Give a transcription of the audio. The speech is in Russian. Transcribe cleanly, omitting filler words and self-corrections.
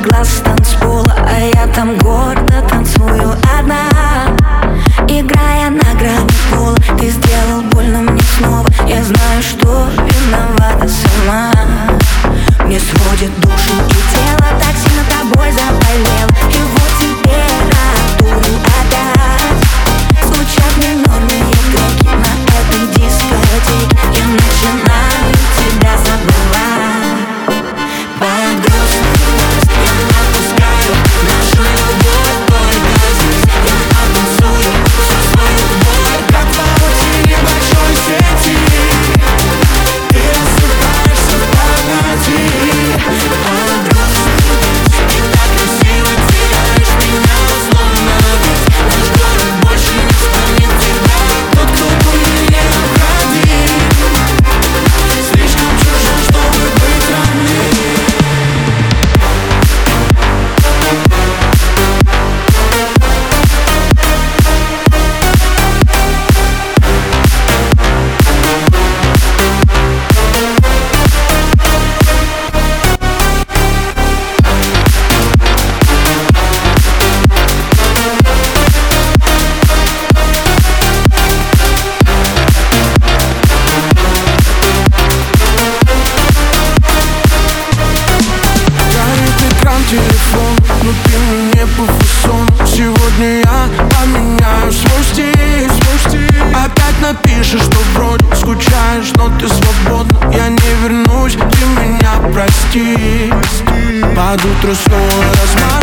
глаз с танцпола, а я там гордо танцую одна. Играя на грани пола, ты сделал больно мне снова. Я знаю, что виновата сама. Мне сводит душу и тело, так сильно тобой заболел. И вот температуру опять звучат минорные треки на этой дискотеке. Я начинаю тебя забывать. Под грустный дождь я отпускаю нашу любовь только здесь. Я оттанцую всю свою боль, как в паутине большой сети. Ты рассыпаешься в памяти. Под грустный дождь и так красиво теряешь меня, словно ведь наш город больше не вспомнит тебя. Тот, кто был мне необходим, слишком чужой, чтобы быть родным. Телефон, но ты мне по фасону. Сегодня я поменяю свой стиль. Опять напишешь, что вроде скучаешь, но ты свободна. Я не вернусь, ты меня прости. Под утро снова размазываю